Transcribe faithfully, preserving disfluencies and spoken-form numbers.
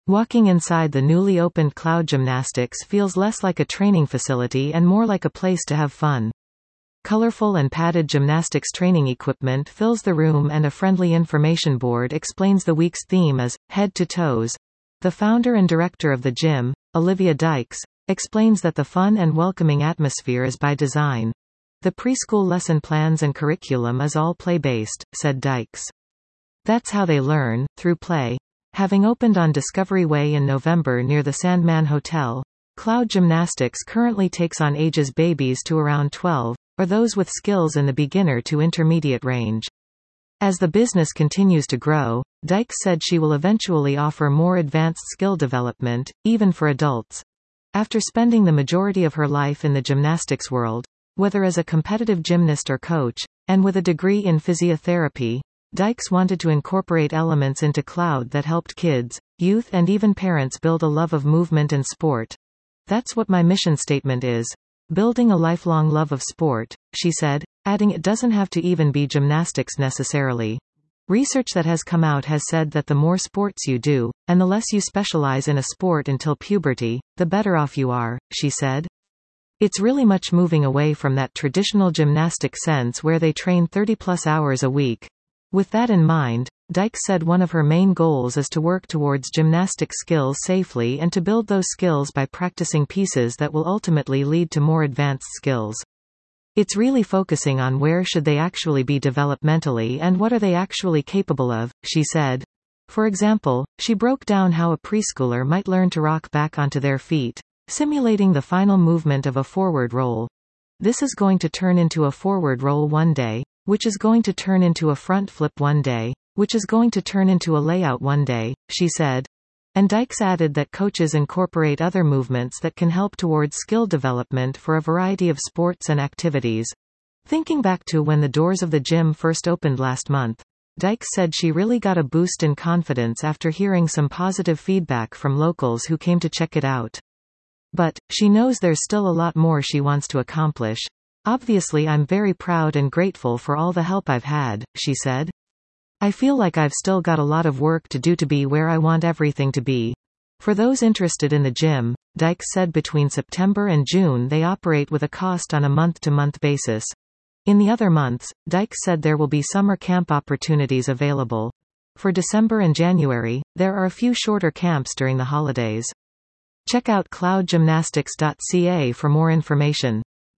Walking inside the newly opened Cloud Gymnastics feels less like a training facility and more like a place to have fun. Colorful and padded gymnastics training equipment fills the room, and a friendly information board explains the week's theme as Head to Toes. The founder and director of the gym, Olivia Dykes, explains that the fun and welcoming atmosphere is by design. The preschool lesson plans and curriculum is all play-based, said Dykes. That's how they learn, through play. Having opened on Discovery Way in November near the Sandman Hotel, Cloud Gymnastics currently takes on ages babies to around twelve, or those with skills in the beginner to intermediate range. As the business continues to grow, Dykes said she will eventually offer more advanced skill development, even for adults. After spending the majority of her life in the gymnastics world, whether as a competitive gymnast or coach, and with a degree in physiotherapy, Dykes wanted to incorporate elements into Cloud that helped kids, youth and even parents build a love of movement and sport. That's what my mission statement is. Building a lifelong love of sport, she said, adding it doesn't have to even be gymnastics necessarily. Research that has come out has said that the more sports you do, and the less you specialize in a sport until puberty, the better off you are, she said. It's really much moving away from that traditional gymnastic sense where they train thirty plus hours a week. With that in mind, Dykes said one of her main goals is to work towards gymnastic skills safely and to build those skills by practicing pieces that will ultimately lead to more advanced skills. It's really focusing on where should they actually be developmentally and what are they actually capable of, she said. For example, she broke down how a preschooler might learn to rock back onto their feet, simulating the final movement of a forward roll. This is going to turn into a forward roll one day, which is going to turn into a front flip one day, which is going to turn into a layout one day, she said. And Dykes added that coaches incorporate other movements that can help towards skill development for a variety of sports and activities. Thinking back to when the doors of the gym first opened last month, Dykes said she really got a boost in confidence after hearing some positive feedback from locals who came to check it out. But, she knows there's still a lot more she wants to accomplish. Obviously I'm very proud and grateful for all the help I've had, she said. I feel like I've still got a lot of work to do to be where I want everything to be. For those interested in the gym, Dykes said between September and June they operate with a cost on a month-to-month basis. In the other months, Dykes said there will be summer camp opportunities available. For December and January, there are a few shorter camps during the holidays. Check out cloud gymnastics dot c a for more information.